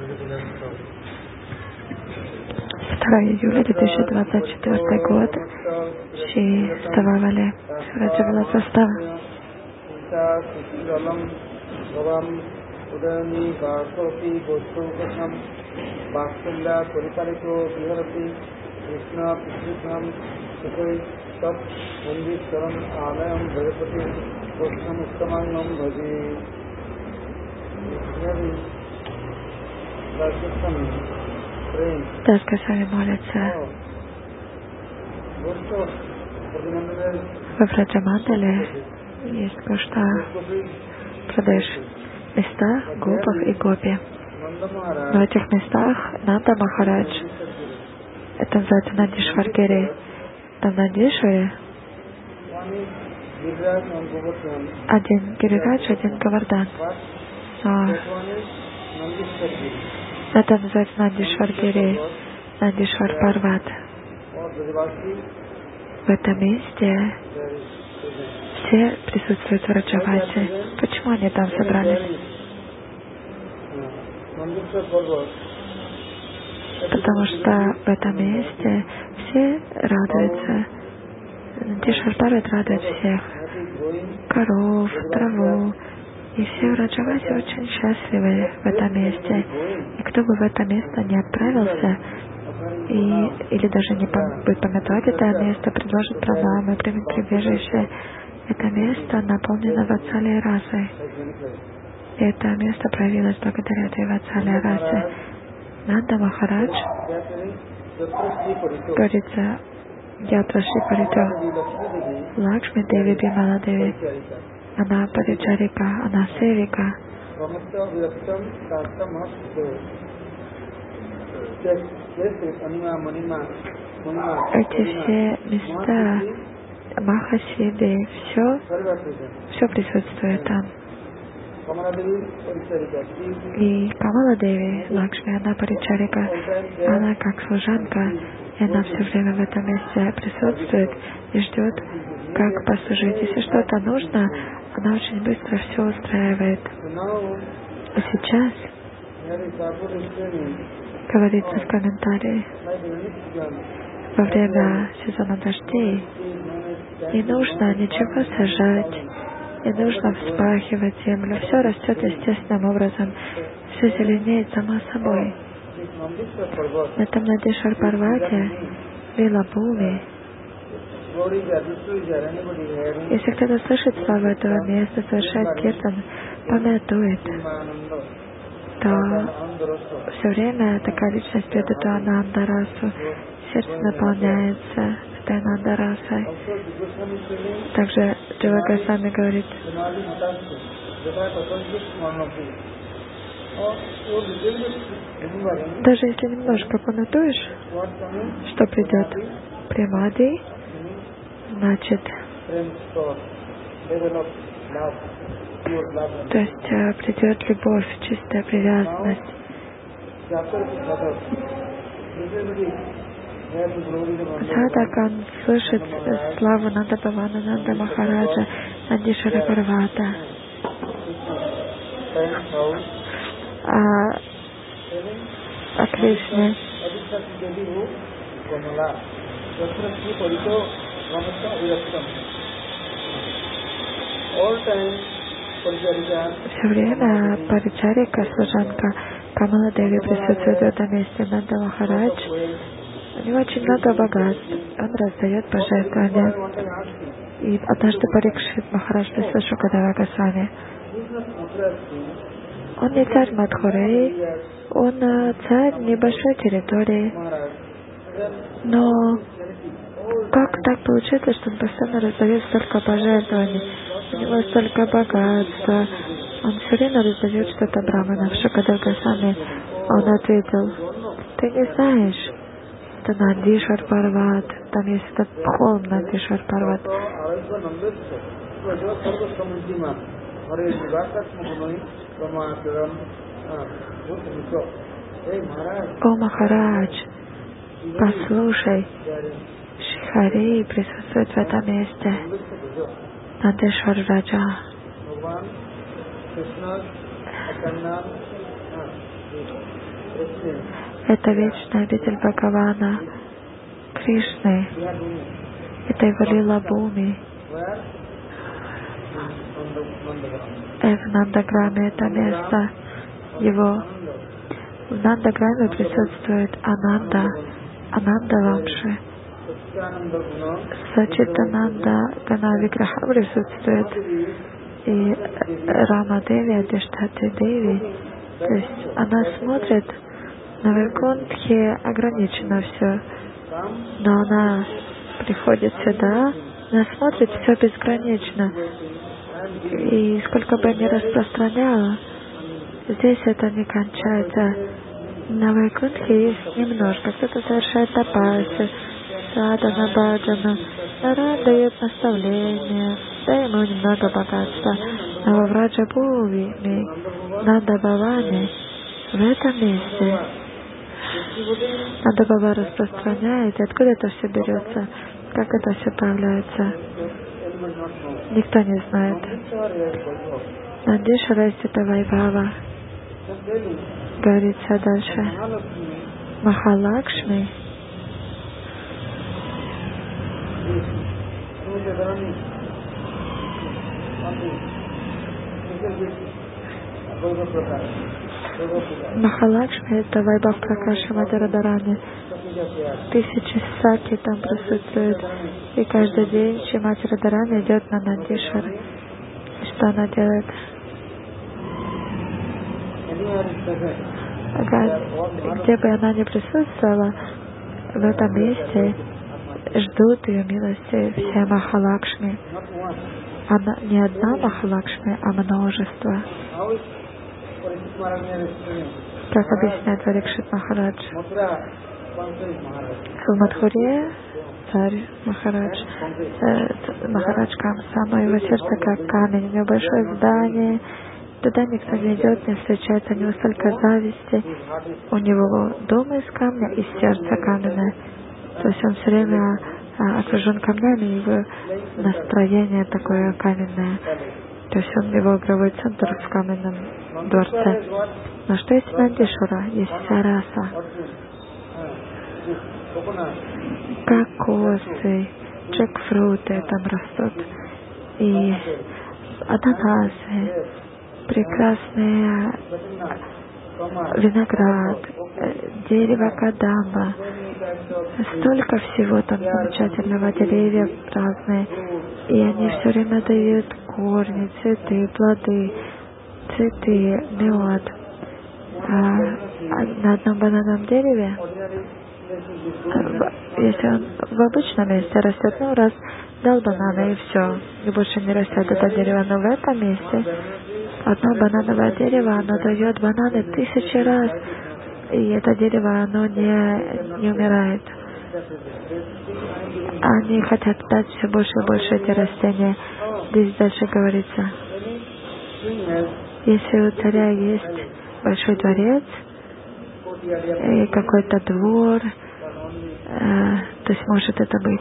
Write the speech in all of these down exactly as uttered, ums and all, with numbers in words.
второго июля две тысячи двадцать четвёртый год. Шри Стававали Раджавала Састава. Да, сказали молятся во Враджамандале, есть Гошта Прадеш, места гопов и гопи. В этих местах Нанда Махарадж, это называется Нандишвар-гири, там Нандишваре один Гирирадж, один Говардан. Но это называется Нандишвар-гири, Нандишвар-парват. В этом месте все присутствуют в Враджавасе. Почему они там собрались? Потому что в этом месте все радуются. Нандишвар-парват радует всех. Коров, траву. И все в Раджавасе очень счастливы в этом месте. И кто бы в это место не отправился, и, или даже не будет пометовать это место, предложит пранамы, примет прибежище, это место наполнено ватсалей расой. И это место проявилось благодаря этой ватсалей расе. Нанда Махарадж, говорится, Ятра Шри Парито, Лакшми Деви Бимала Деви, она паричарика, она севика. Эти все места Махасиды, все, все присутствует там. И Камала Деви, Лакшми, она паричарика, она как служанка, и она все время в этом месте присутствует и ждет, как послужить. Если что-то нужно, она очень быстро все устраивает. И сейчас говорится в комментарии, во время сезона дождей не нужно ничего сажать, не нужно вспахивать землю, все растет естественным образом, все зеленеет само собой. На этом Нандишвар-парвате, Лила-бхуми, если кто-то слышит славу этого места, совершает киртан, памятует, то все время такая личность пьет эту анандарасу, сердце наполняется этой анандарасой. Также Джива Госвами говорит, даже если немножко понатуешь, что придет? Примади, значит, то есть э, придет любовь, чистая привязанность. Садак, он слышит славу Нанда Бхавана, Нанда Махараджа, Нандишвара Парвата. А, о Кришне. Все время паричарика, служанка Камала Деви присутствует в этом месте. Нанда Махарадж, у него очень много богатств, он раздает пожертвования. И однажды Парикшит Махарадж прислал Шукадева Госвами. Он не царь Мадхуры, он царь небольшой территории. Но как так получается, что он постоянно раздает столько пожертвований? У него столько богатства. Он все время раздает что-то браманам. Шукадев Госвами, он ответил, ты не знаешь, это Нандишвар Парват, там есть этот холм Нандишвар Парват. О, Махарадж, послушай, Шрихари присутствует в этом месте. Нандишвар Раджа. Это вечная обитель Бхагавана, Кришны. Это его лила Бхуми. В Нандаграме это место его. В Нандаграме присутствует Ананда, Ананда Вамши. Сачитананда Гана Виграха присутствует. И Рама Деви, Адиштхати Деви. То есть она смотрит, на Вайкунтхе ограничено все. Но она приходит сюда, она смотрит все безгранично. И сколько бы ни распространяла, здесь это не кончается. На Вайкунтхе есть немножко. Кто-то совершает тапаси, садхана, баджану. Нарад дает наставления, да ему немного богатства. Но во Враджабхуми, Нанда Бхаване, в этом месте Нанда Бхава распространяет. И откуда это все берется? Как это все появляется? Никто не знает. Нандишвара Стита Вайбхава. Говорится дальше. Махалакшми Махалакшми это Вайбхав Пракаша Мадхарадарани. Тысячи саки там присутствуют. И каждый день Шримати Радарани идет на Нандишвар. И что она делает? Где бы она ни присутствовала, в этом месте ждут ее милости все Махалакшми. Она, не одна Махалакшми, а множество. Как объясняет Парикшит Махарадж. В Мадхуре царь Махарадж, э, Махарадж Камса, но его сердце как камень, у него большое здание, туда никто не идет, не встречается, у него столько зависти, у него дом из камня и сердце каменное, то есть он все время а, окружен камнями, его настроение такое каменное, то есть он его игровой центр в каменном дворце. Но что есть Нандишвара? Есть вся раса. Кокосы, джекфруты там растут, и ананасы, прекрасные виноград, дерево кадамба, столько всего там замечательного, деревья разные, и они все время дают корни, цветы, плоды, цветы, мед. А на одном банановом дереве, если он в обычном месте растет, ну раз дал банана и все, и больше не растет это дерево, но в этом месте одно банановое дерево, оно дает бананы тысячи раз, и это дерево, оно не, не умирает. Они хотят дать все больше и больше эти растения. Здесь дальше говорится, если у царя есть большой дворец и какой-то двор, э, то есть может это быть,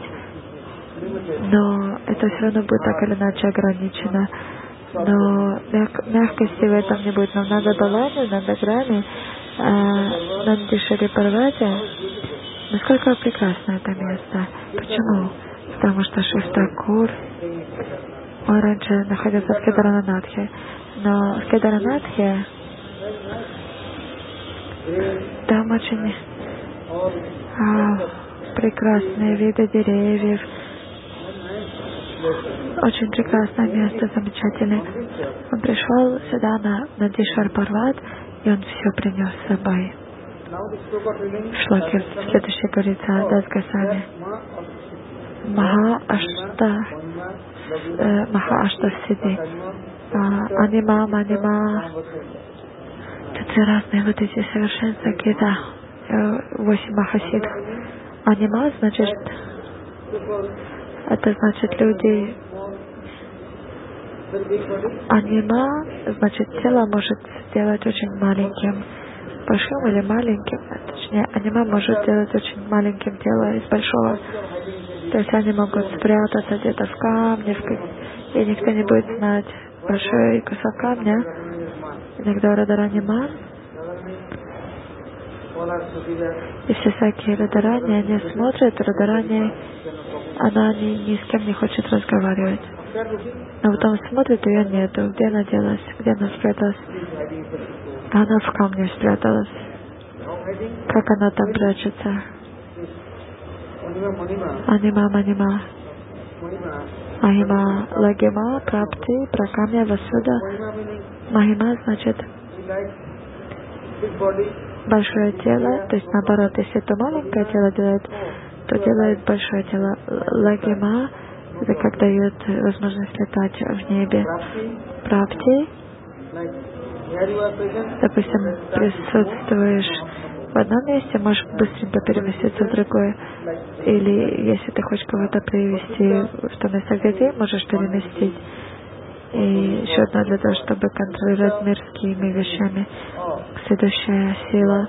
но это все равно будет так или иначе ограничено. Но мяг, мягкости в этом не будет. Но в Нандабалане, в Нандаграме, э, Нандишвари Парвате, насколько прекрасно это место. Почему? Потому что Шив-Такур, он раньше находился в Кедаранатхе, но в Кедаранатхе там очень а, прекрасные виды деревьев, очень прекрасное место, замечательное. Он пришел сюда на Нандишвар Парват, и он все принес с собой. В шлоке следующее говорится о Дас Госвами. Маха Ашта э, Маха Ашта Сиди. А, анима, манима. Тут все разные вот эти совершенства гита. Восемь Махасидх. Анима значит, это значит люди. Анима значит тело может сделать очень маленьким, большим или маленьким. Точнее, анима может сделать очень маленьким тело из большого. То есть они могут спрятаться где-то в камне, в... и никто не будет знать. Большой кусок камня, иногда Радараниман, И все всякие Радарани, они смотрят, Радарани, она ни, ни с кем не хочет разговаривать. Но потом смотрит, ее нету. Где она делась? Где она спряталась? Она в камне спряталась. Как она там прячется? Анима, манима. Махима, лагима, прапти, пракамья, васуда. Махима значит большое тело, то есть наоборот, если это маленькое тело делает, то делает большое тело. Лагима — это как дает возможность летать в небе. Прапти, допустим, присутствуешь в одном месте, можешь быстренько переместиться в другое. Или если ты хочешь кого-то привести в то место, где ты, можешь переместить. И еще одно для того, чтобы контролировать мирскими вещами. Следующая сила.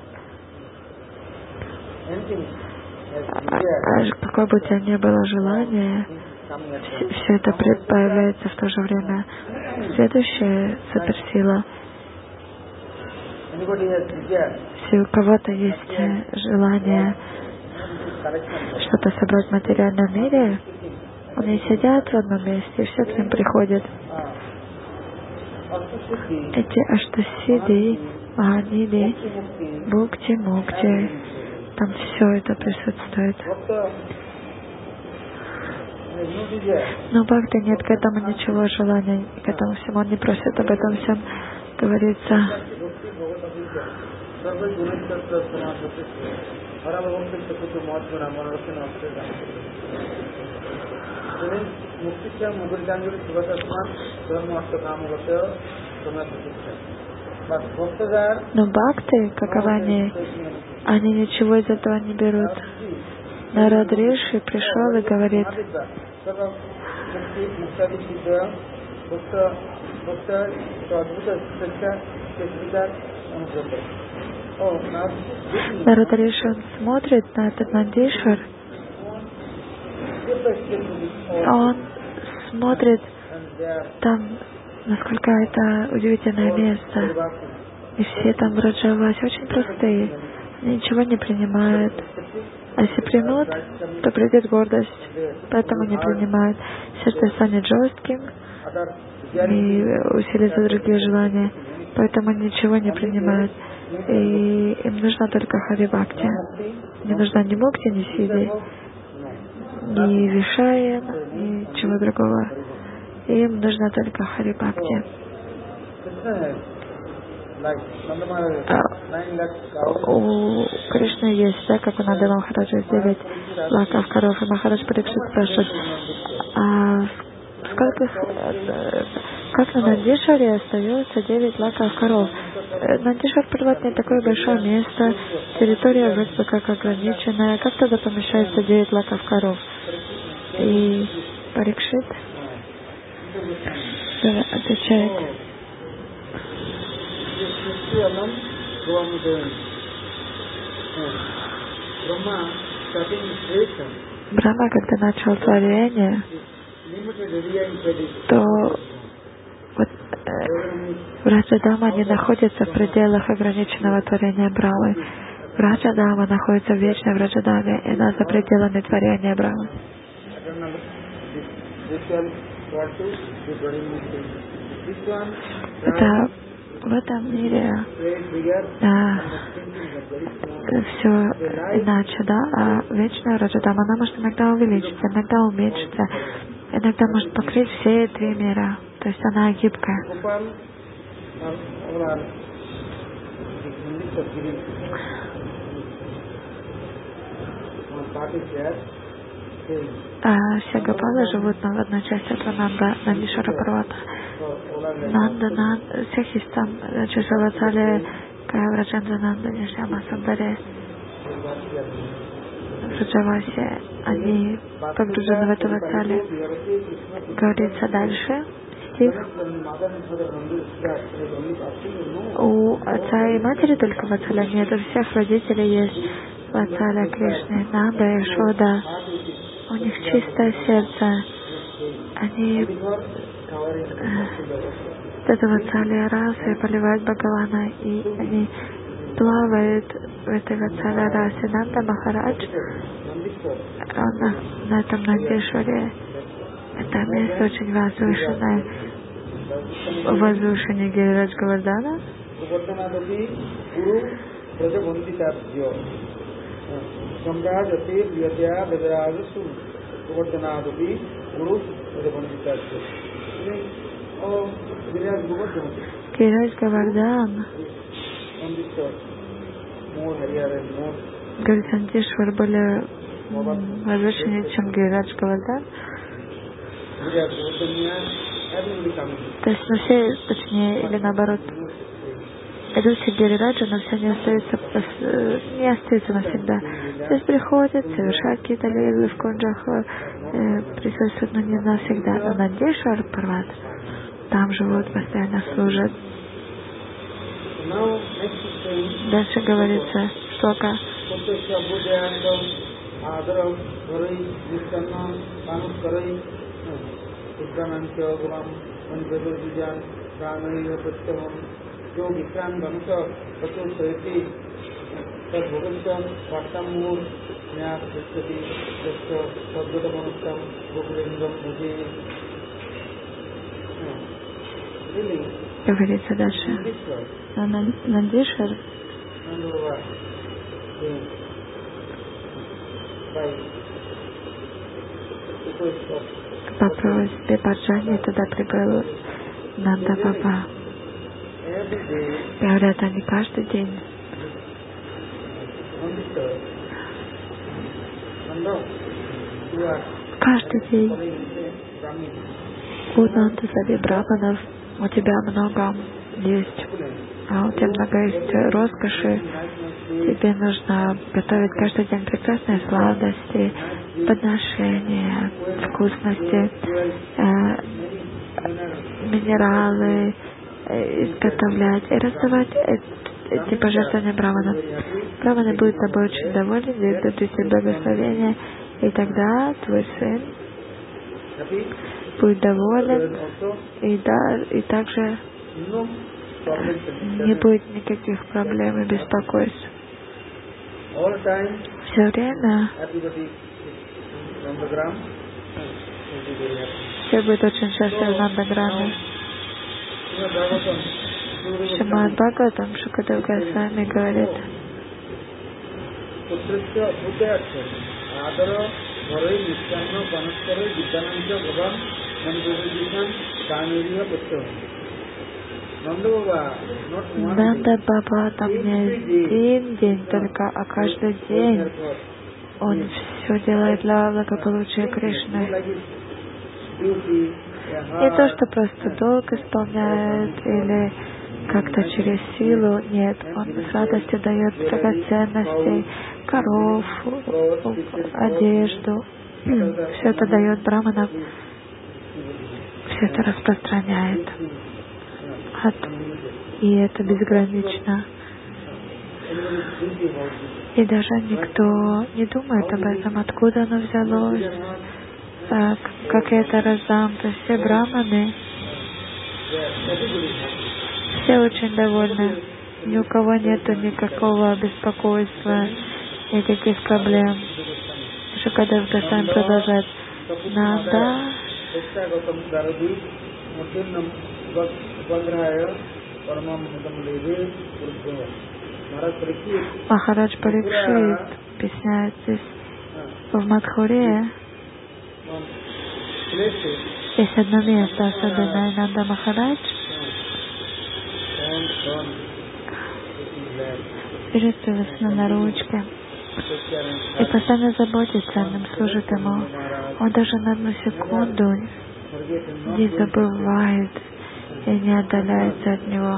А, а какое бы у тебя ни было желание, все, все это появляется в то же время. Следующая суперсила. Если у кого-то есть желание что-то собрать в материальном мире, они сидят в одном месте, и все к ним приходит. Эти аштасиди, маханиди, бхукти, мукти, там все это присутствует. Но бхакти нет к этому ничего желания, к этому всему он не просит об этом всем. Говорится, но бхакты, каковы они, они ничего из этого не берут. Нарад Риши пришел и говорит, Нарад Риши, он смотрит на этот Нандишвар, он смотрит там, насколько это удивительное место. И все там Враджаваси очень простые, ничего не принимают. А если примут, то придет гордость, поэтому не принимают. Сердце станет жестким и усилится другие желания, поэтому ничего не принимают. И им нужна только Хари-бхакти. Не нужна ни мукти, ни сиди, ни вишаян, ни чего другого. Им нужна только Хари-бхакти. А у Кришны есть, да, как у Нанды Махараджа, девять лаков коров, и Махарадж Парикшит спрашивает, а сколько, как на Нандишваре остается девять лаков коров? Нандишвар Парват не такое большое место, территория вроде бы как ограниченная, как тогда помещается девять лаков коров? И Парикшит отвечает, Брахма, когда начал творение, то вот, э, Враджадама не находится в пределах ограниченного творения Брахмы. Враджадама находится в вечной Враджадаме, и она за пределами творения Брахмы. Это в этом мире а, все иначе, да, а вечная Раджадама, она может иногда увеличиться, иногда уменьшиться, иногда может покрыть все три мира, то есть она гибкая. А все Гопалы живут на одной части этого Нанда, Нандишвара Парвата. Нанда, Нанда, всех есть там, Чашавацали, Кавраджандра Нанда, Нишьяма Сандаре, Враджаваси, они погружены в это Вацали. Говорится дальше, стих. У отца и матери только Вацаля нет, у всех родителей есть Вацаля Кришны, Нанда и Шода. У них чистое сердце. Они с этого Вацалия расы поливают Бхагавана, и они плавает в этой Ватсанарасе. Нанда Махарадж, он на, на этом Нандишваре, это место очень возвышенное, возвышение Гирирадж Говардхана. Гирирадж Говардхан, Галисандишвар более возвышеннее, чем Гирирадж Говардхан. То есть, ну все, точнее, или наоборот, идущие Гирираджа, но все не остаются, не остаются навсегда. То есть приходят, совершают какие-то лилы в кунджах, э, присутствуют, но не навсегда. Но Нандишвар Парват, там живут, постоянно служат. Дальше говорится, шлока. Говорится дальше. Нандишвар по просьбе Баджани туда прибыл Нанда Баба. Говорят, они каждый день каждый день у Нанда Сави Брахманов, у тебя много есть, а у тебя много есть роскоши, тебе нужно готовить каждый день прекрасные сладости, подношения, вкусности, э, минералы, э, изготовлять и раздавать эти пожертвования браманам. Браманы будут тобой очень довольны, дадут тебе благословение, и тогда твой сын будет доволен, и, да, и также не будет никаких проблем и беспокойств. Все время все будет очень счастливы в Нандаграме. Шримад Бхагаватам Шукадев Госвами говорит: Нанда Баба там не один день только, а каждый день он все делает для благополучия Кришны. Не то, что просто долг исполняет или как-то через силу, нет, он с радостью дает драгоценности, коров, одежду, все это дает браманам, все это распространяет. И это безгранично. И даже никто не думает об этом, откуда оно взялось, как это раздам. То есть все браманы, все очень довольны. Ни у кого нету никакого беспокойства, никаких проблем. Шукадев Госвами продолжает: Нанда Махарадж Парикшит объясняет здесь, в Мадхуре есть одно место особенное. Нанда Махарадж берет своего сына на ручки и постоянно заботится о нем, служит ему. Он даже на одну секунду не забывает и не отдаляется от него.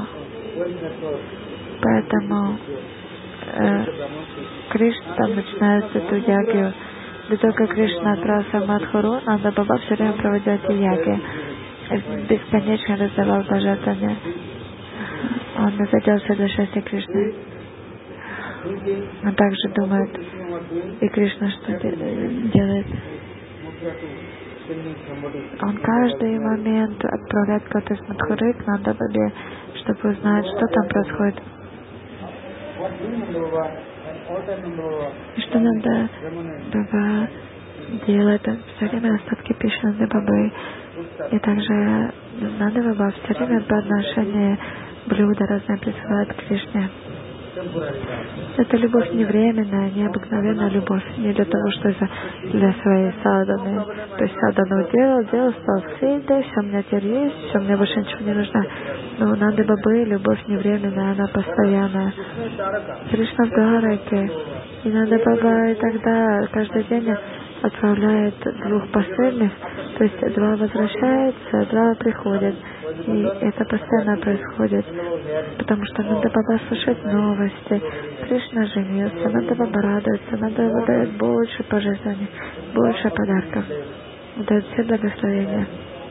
Поэтому э, Кришна там начинается эту ягью. До того, как Кришна отправился в Мадхуру, Нанда Баба все время проводил эти яги. Бесконечно раздавал пожертвования. Он заделся для счастья Кришны. Он также думает, и Кришна что делает? Он каждый момент отправляет кого-то из Мадхуры к Нанда Бабе, чтобы узнать, что там происходит. И что надо Баба делать все время остатки пищи Нанды Бабы. И также Нанда Баба все время по отношению блюда разные присылает Кришне. Это любовь не временная, не обыкновенная любовь, не для того, что это для своей садханы. То есть садхану делал, делал, стал сидой, все, у меня теперь есть, все, мне больше ничего не нужно. Но у Нанды Бабы любовь не временная, она постоянная. Кришна в Двараке, и Нанда Баба и тогда каждый день отправляет двух посыльных, то есть два возвращаются, два приходят. И это постоянно происходит, потому что Нанда Баба слушает новости, Кришна женился, Нанда Баба радуется, Нанда Баба дает больше пожертвований, больше подарков, дает все благословения.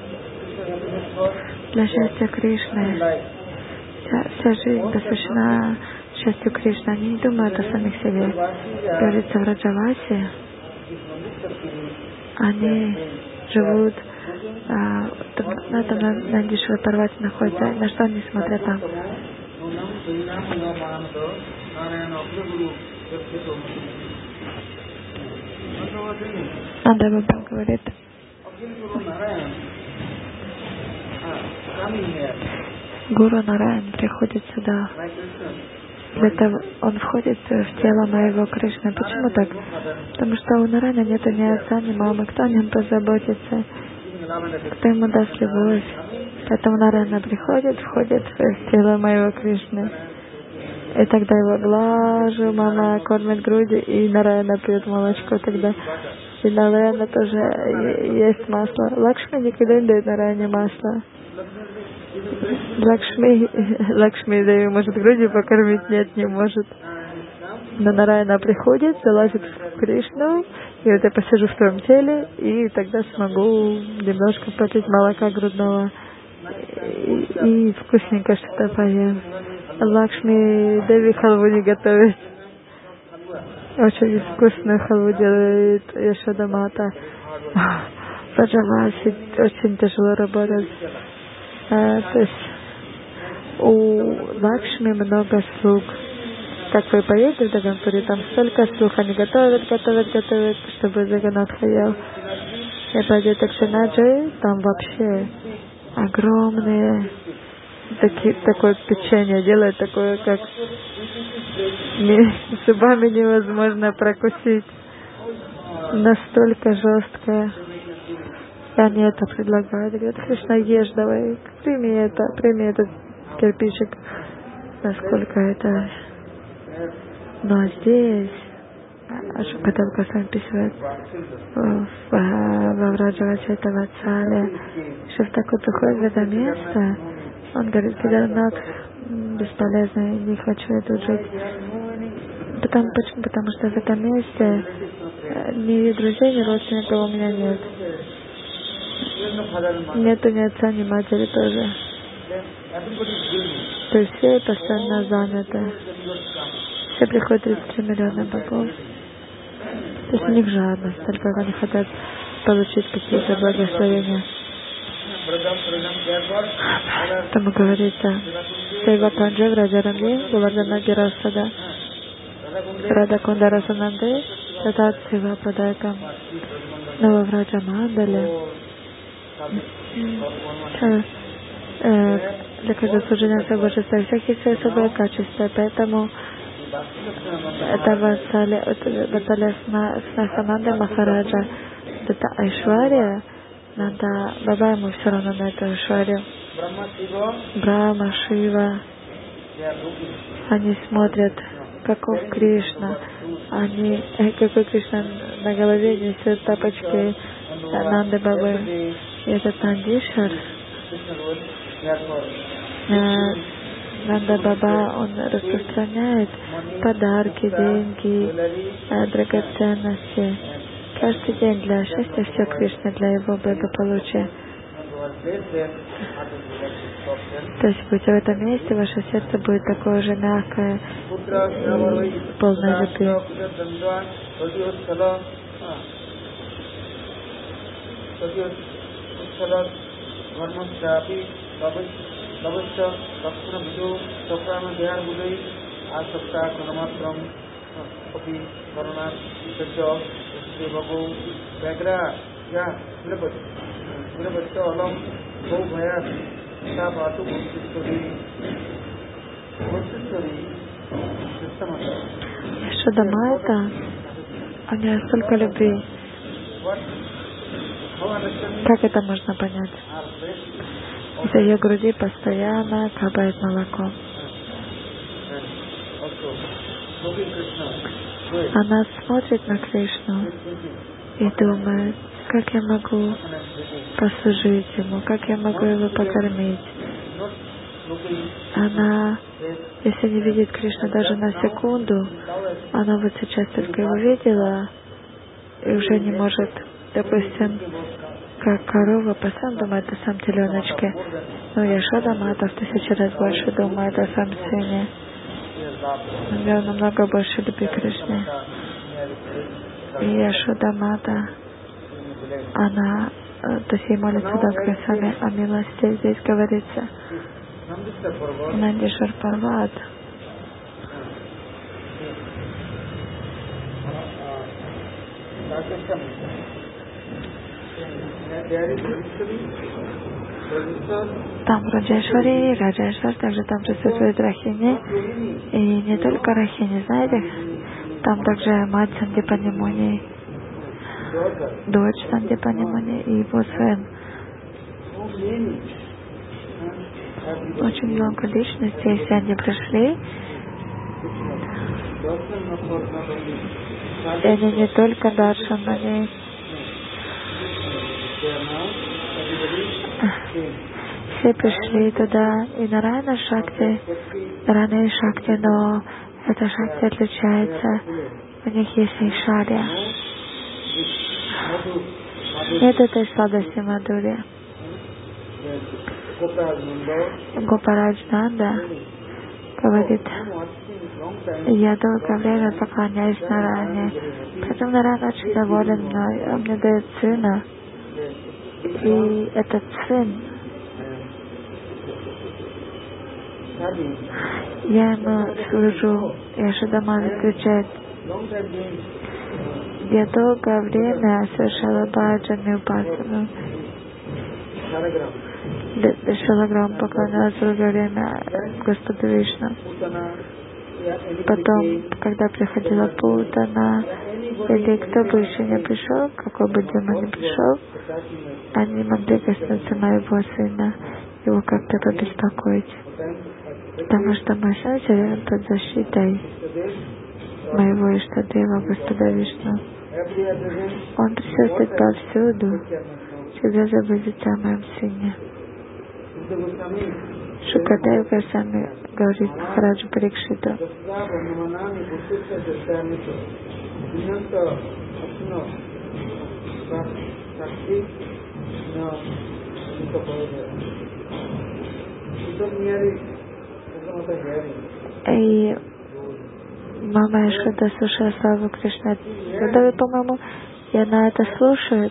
Для счастья Кришны вся, вся жизнь посвящена счастью Кришны, они не думают о самих себе. Говорится в Раджавасе, они живут а, там, на этом на, на Нандишевой Парвате находятся, на что они смотрят там. Нанда Баба говорит, Гуру Нараян приходит сюда. Для того, он входит в тело моего Кришны. Почему так? Потому что у Нараяна нету ни отца, ни мамы. Кто о нем позаботится? Кто ему даст любовь? Поэтому Нараяна приходит, входит в тело моего Кришны. И тогда его глажу, мама кормит грудью, и Нараяна пьет молочко тогда. И Нараяна тоже есть масло. Лакшми никогда не дает Нараяне масло. Лакшми, Лакшми Деви может грудью покормить, нет, не может. Но Нараяна приходит, залазит в Кришну, и вот я посижу в твоем теле, и тогда смогу немножко попить молока грудного, и, и вкусненько что-то поем. Лакшми Деви халву не готовит. Очень вкусную халву делает Яшода Мата. В Раджавасе очень тяжело работать. А, то есть у Лакшми много слуг. Как вы поедете в Даганпуре, там столько слуг, они готовят, готовят, готовят, чтобы Джаганнат ел. И пойдете к Шинаджи, там вообще огромные такие, такое печенье делают, такое, как не, зубами невозможно прокусить. Настолько жесткое. И они это предлагают. Говорят, Кришна, ешь давай, прими это, прими этот кирпичик. Насколько это... Но здесь, Ашапатал Госвами писает, во Враджавасе это Ватсале, что в такое приходит в это место, он говорит, Кедарнат бесполезно, не хочу тут жить. Потому, почему? Потому что в этом месте ни друзей, ни родственников у меня нет. Нету ни отца, ни матери тоже. То есть все постоянно заняты. Все приходят тридцать три миллиона богов. То есть у них жадность, только они хотят получить какие-то благословения. Там говорится, Сейва Канджа Раджаранги, Гувардана Гирасада, Рада Кундара Сананды, Татат Сива Падайкам, Нававраджа Мандале. Для каждого служения своего божества всех есть свои особые качества, поэтому это Ватсалия Снахананда Махараджа, это Айшвария, надо Баба ему все равно на эту Айшварию. Брахма, Шива, они смотрят, каков Кришна, они, какой Кришна на голове несет тапочки Нанды Бабы. И этот Нандишвар, Нанда Баба, он распространяет подарки, деньги, драгоценности. Каждый день для счастья все Кришны, для его благополучия. То есть, будь в этом месте, ваше сердце будет такое же мягкое и полное любви. Яшода Майя, у нее столько любви. Как это можно понять? Из ее груди постоянно капает молоко. Она смотрит на Кришну и думает, как я могу послужить ему, как я могу его покормить. Она, если не видит Кришну даже на секунду, она вот сейчас только его видела и уже не может, допустим, как корова постоянно думает о своем теленочке, но Яшода Мата в тысячу раз больше думает о своем сыне. У нее намного больше любви к Кришне. И Яшода Мата, она, то есть ей молится долго сами о милости. Здесь говорится Нандишвар Парват. Там Раджешвари, Раджешвар, также там присутствует Рахини. И не только Рахини, знаете, там также мать Сандипани Муни, дочь Сандипани Муни и его сын. Очень много личностей, если они пришли. И они не только даршанами. Все пришли туда и на Нараяна Шакти, Нараяна Шакти, но эта Шакти отличается. У них есть Айшарья. Нет этой сладости Мадхурья. Гопарадж Нанда говорит, я долгое время поклоняюсь Нараяне. Потом Нараяна очень доволен мной, он мне дает сына. И этот сын, я ему служу. Яшода Мата отвечает, я долгое время совершала баджан упасану. Шалаграм поклонялась долгое время Господу Вишну. Потом, когда приходила Путана, или кто бы еще не пришел, какой бы демон не пришел, они могли коснуться моего сына, его как-то побеспокоить. Потому что мой сын все время под защитой моего Иштадева, Господа Вишну. Он присутствует повсюду, всегда заботится о моем сыне. Шукадев Госвами говорит Махараджу Парикшиту. И мама Яшода слушала славу Кришны, по-моему, и она это слушает.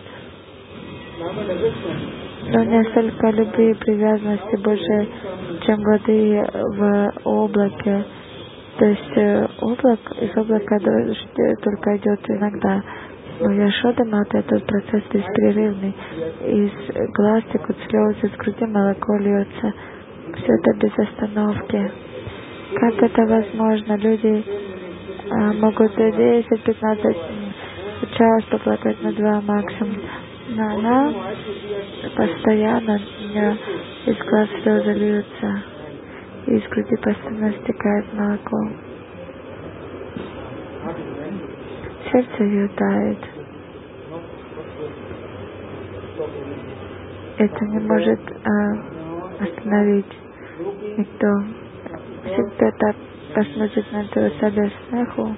Но не столько любви и привязанности больше, чем воды в облаке. То есть облак, из облака дождь только идет иногда. Но Яшода Мата этот процесс беспрерывный. Из глаз текут слезы, из груди молоко льется. Все это без остановки. Как это возможно? Люди а, могут десять-пятнадцать час поплакать на два максимум. Но она постоянно, у нее из глаз слезы льются, и из груди постоянно стекает молоко. Сердце ее тает. Это не может а, остановить никто. Если кто-то посмотрит на этого сада смеху,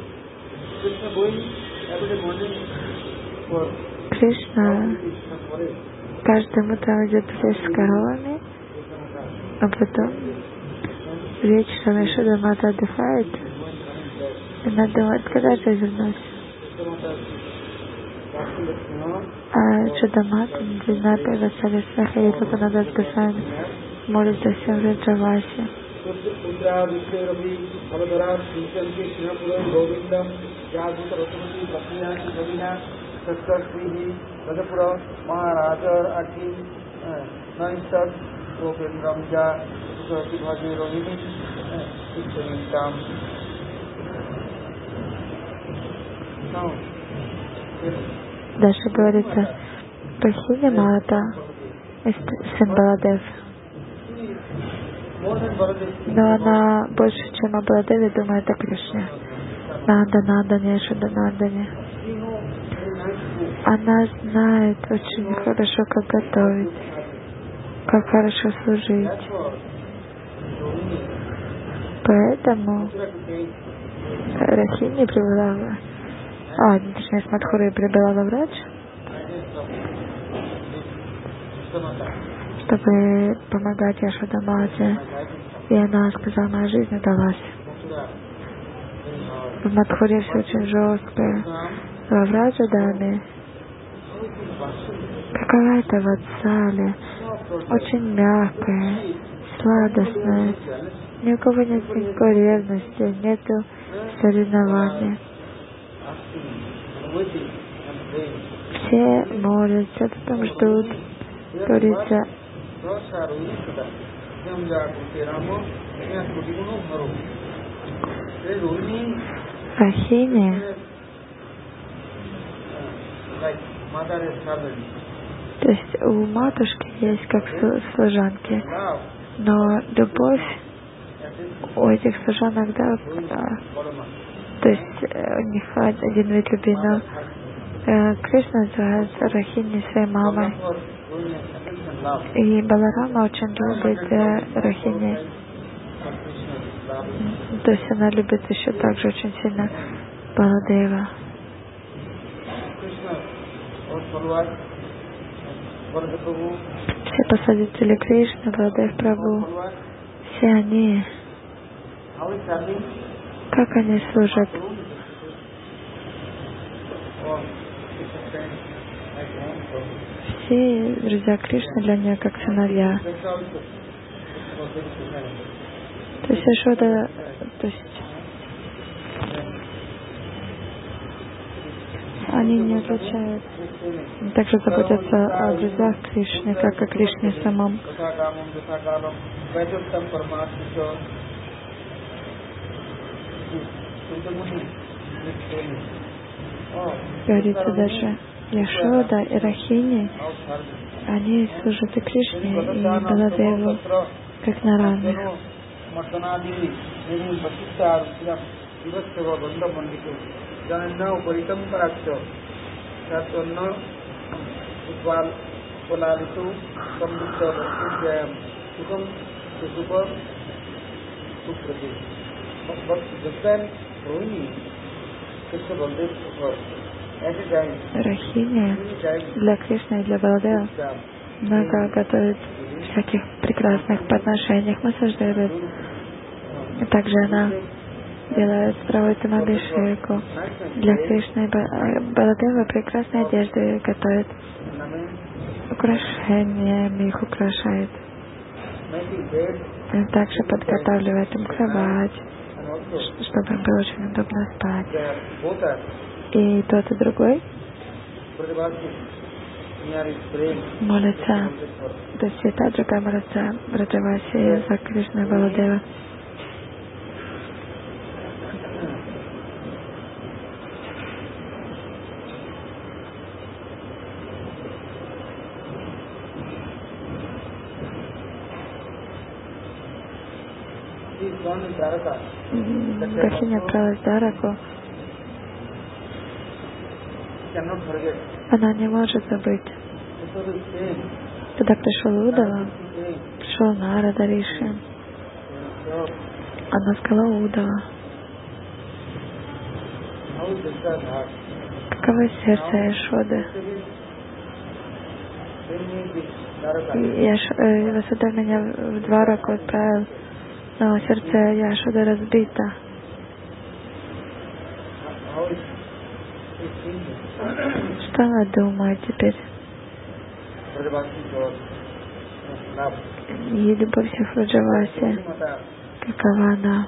Кришна каждым утром идет в лес с коровами, а потом вечером Яшода Мата отдыхает, и она думает, когда же вернусь. А Яшода Мата длина первого сада смеха, и только надо с Госвами молится всем Раджавасе. Дальше говорится, Рахини Мата, сын Баладев. Но она больше, чем о Баладеве, думает о Кришне. Нанда, Нандане, Шуда, Нандане. Она знает очень хорошо, как готовить, как хорошо служить. Поэтому Рахини прибыла, а, точнее, с Мадхурой прибыла во врач, чтобы помогать Яшодамате. И она сказала, моя жизнь удалась. В Мадхуре все очень жестко. Во Враджадаме, какова это Ватсали, очень мягкая, сладостная. Ни у кого нет никакой ревности, нету соревнований. Все молятся, потом ждут. Говорится, Рахини, то есть у матушки есть как служанки, но любовь у этих служанок, да, то есть у них один вид любви, но э, Кришна называется Рахини своей мамой. И Баларама очень любит э, Рахини. То есть она любит еще также очень сильно Баладева. Все последователи Кришны, Баладев Прабху, все они, как они служат? Все друзья Кришны для нее как сыновья. То есть Яшода, то есть они не отличают, они также заботятся о друзьях Кришны, как о Кришне самом. Говорится даже, Яшода и Рахини, они служат и Кришне, и Баладеву, как на равных. Рахини для Кришны и для Баладева много готовит всяких прекрасных подношениях, массажирует. И также она делает, проводит им абхишеку. Для Кришны и Баладева прекрасные одежды готовит. Украшениями их украшает. И также подготавливает им кровать, чтобы им было очень удобно спать. И тот, и другой молятся, то есть та другая молятся Браджаваси за Кришну и Баладева. Рахини отправилась в Дараку. Она не может забыть. Туда пришел Удава, пришел Нарада Риши. Она сказала Удава. Каково сердце Яшоды? Яш... Васудев меня в Двараку отправил, но сердце Яшоды разбито. Что она думает теперь? И любовь всех Браджаваси. какова она.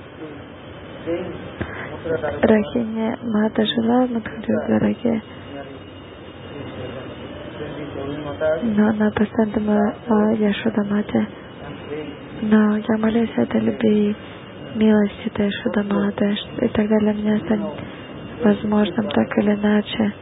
Рахиня Мата жила в Мадхуре-Двараке, но она постоянно думала о Яшода-Мате. Но я молюсь этой любви, милости этой Яшода-Маты, и тогда для меня станет возможным так или иначе,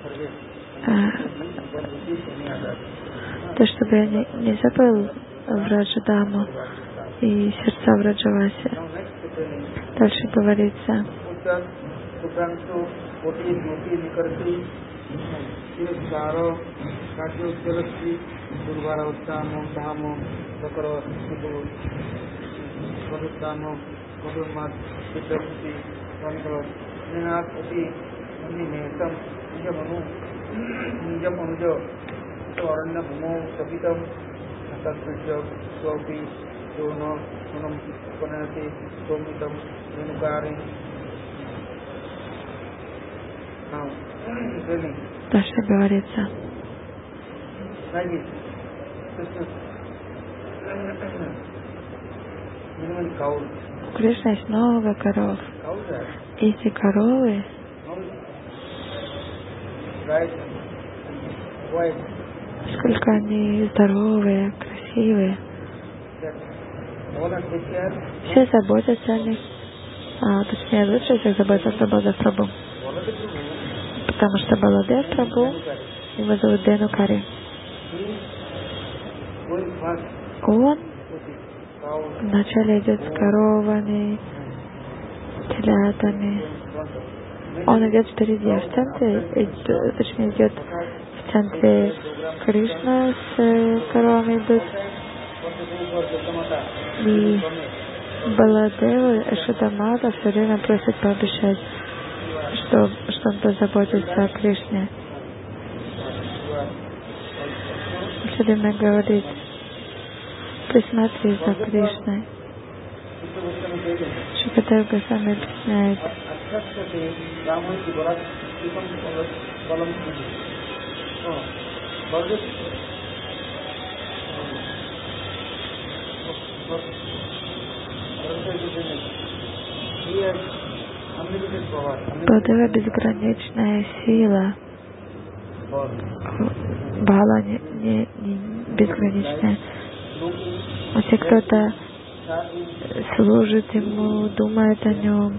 то, чтобы я не, не забыл Враджадаму и сердца Враджаваси. Дальше говорится. Дальше говорится. У Кришны есть много коров. Эти коровы сколько они здоровые, красивые. Все заботятся о них. А, точнее, лучше всех заботятся о Баладев-Прабху. Потому что Баладев-Прабху, его зовут Денукари. Он вначале идет с коровами, телятами. Он идет впереди, а в центре, идет, точнее, идет в центре Кришна с коровами идут. И Баладева Яшода-Мата все время просит пообещать, что, что он позаботится о Кришне. Все время говорит, присмотри за Кришной. Шукадев Госвами объясняет. Баладева безграничная сила. Бала не, не, не безграничная. Если кто-то служит ему, думает о нем,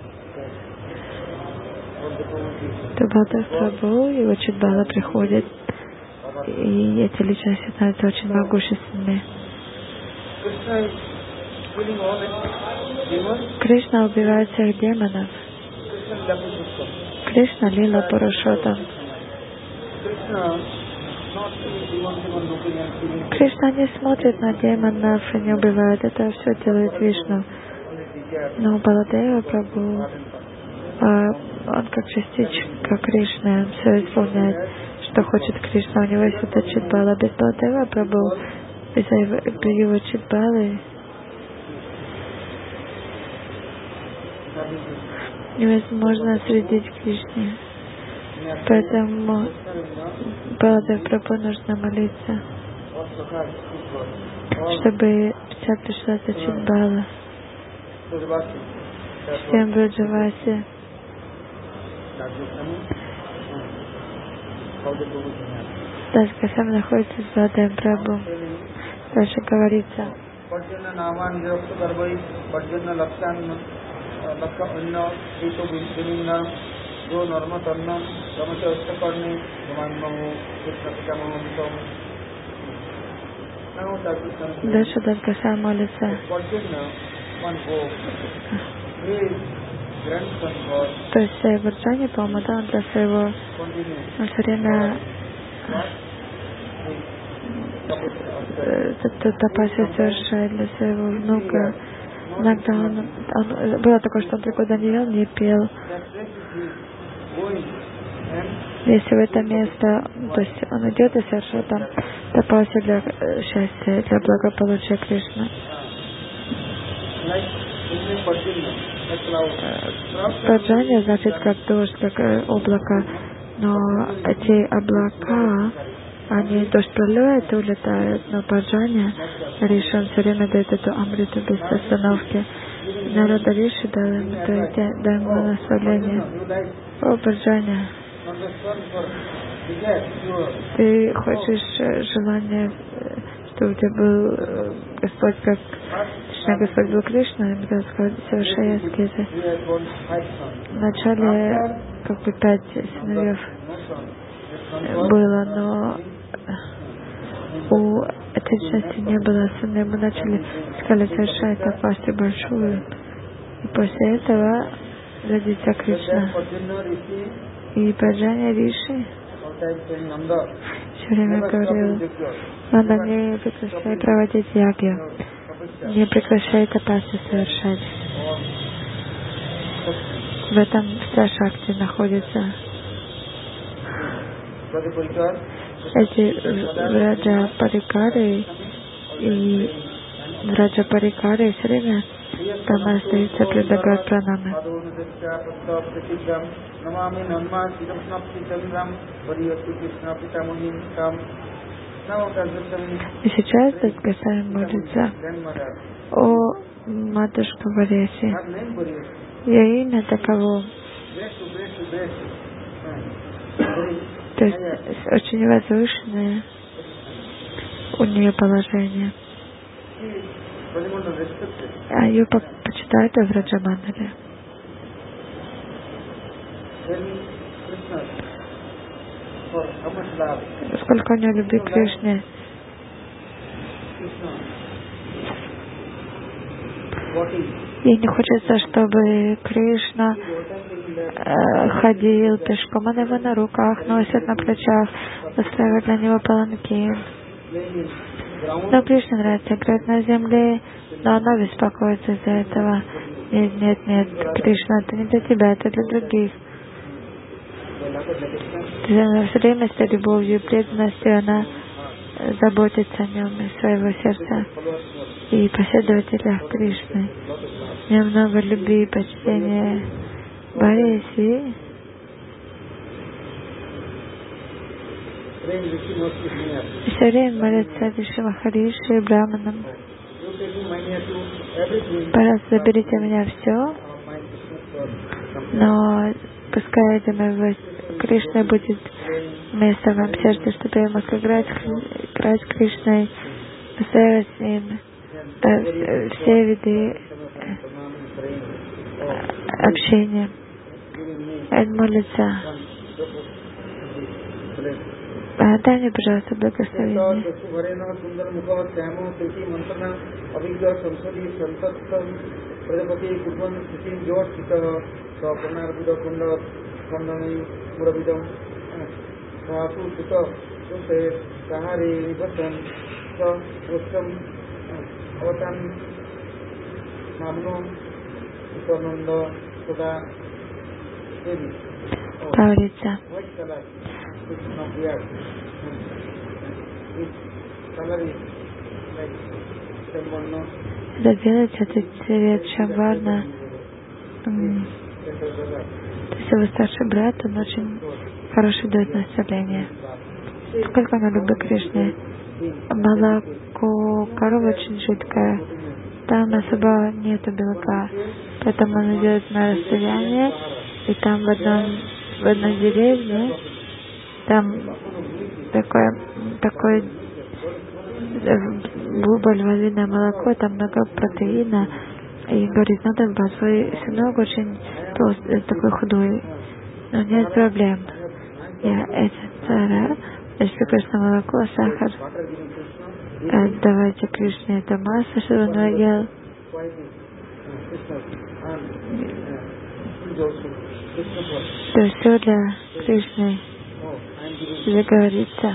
то Баладев-Прабху, его Чидбала приходит, и эти личности становятся очень могущественными. Кришна убивает всех демонов. Кришна лила Пурушоттам. Кришна не смотрит на демонов и не убивает. Это все делает Вишну. Но Баладева Прабху, он как частичка Кришны, он все исполняет, что хочет Кришна. У него есть это Чидбала. Без Баладева Прабху, без его Чидбалы невозможно следить Кришне. Поэтому Баладев Прабху нужно молиться, чтобы вся пришла за Чидбала. Всем Враджаваси. Дас Госвами находится с Баладевом Прабху. Дальше говорится. Дальше Дас Госвами молится. То есть Варджани, по-моему, да, он для своего, он все время тапасию совершает для своего внука. Иногда он, он, было такое, что он три года не ел, не пил. Если в это место, то есть он идет и совершает там тапасию для счастья, для благополучия Кришны. Праджаня значит как дождь, как облако, но эти облака, они дождь проливают и улетают, но Праджаня, Риши, он все время дает эту амриту без остановки. Народа Риши дал ему, то есть дал ему наставление. О, Браджаня, ты хочешь желание, чтобы у тебя был Господь как Кришна, Господь был Кришна, и он сказал, совершай аскезы. Вначале как бы пять сыновьев было, но у этой части не было сына, ему начали сказали совершать тапасию большую. И после этого родится Кришна. И Браджаня Риши все время говорил, надо не прекращай проводить ягью, не прекращай тапасию совершать. В этом вся шакти находится. Эти Враджа Парикары и Враджа Парикары все время там остаются, предлагают пранамы. И сейчас Дасгасами молится: о матушка Вареси, ее имя таково. То есть очень возвышенное у нее положение. А ее почитают в Раджамандале. Сколько у нее любви к Кришне. Ей не хочется, чтобы Кришна э, ходил пешком, она его на руках носит, на плечах, устраивает для него паланкин. Но Кришне нравится играть на земле, но она беспокоится из-за этого. Нет, нет, нет, Кришна, это не для тебя, это для других. Она все время с этой любовью и преданностью, она заботится о нем из своего сердца. И последователях Кришны. У нее много любви и почтения. Вареси все время молятся Риши Махариши и Браманам. Пожалуйста, заберите у меня все, но пускай это моего Кришна будет место в моем сердце, чтобы я мог играть, играть с Кришной, постоянно с ним, все виды общения. Он молится: дай мне, пожалуйста, благословение. Говорится: да делать этот цвет Шамварна. То есть его старший брат, он очень хороший дает наставление. Сколько она любит Кришне. Молоко коровы очень жидкое, там особо нету белка, поэтому он идет на расстояние, и там в одном в одной деревне там такое такое бубль, малиновое молоко, там много протеина, и говорит, надо бы, свой сынок очень толстый, такой худой, но нет проблем. Я это цара, если прекрасное молоко, сахар, давайте Кришне это масло, чтобы он ел. То есть все для Кришны заговорится.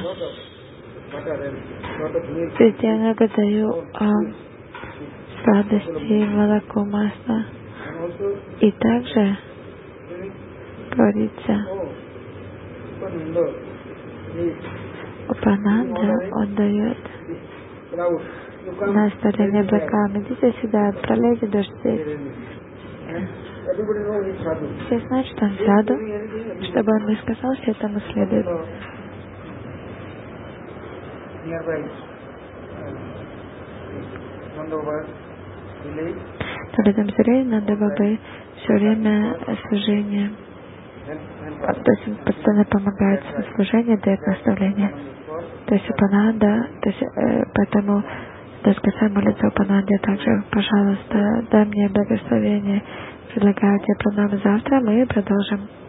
То есть я много даю о сладости, молоко, масло. И также говорится, Упананда, он дает наставление облакам. Идите сюда, пролейте дождь здесь. Все знают, что он сяду, чтобы он не сказал, что этому следует. солидным зрением, надо бы все время служение. То есть он постоянно помогает в служении, дает наставление. То есть Упананда, то есть э, поэтому Дас Госвами молится Упананде также, пожалуйста, дай мне благословение, предлагаю тебе пранамы. Завтра мы продолжим.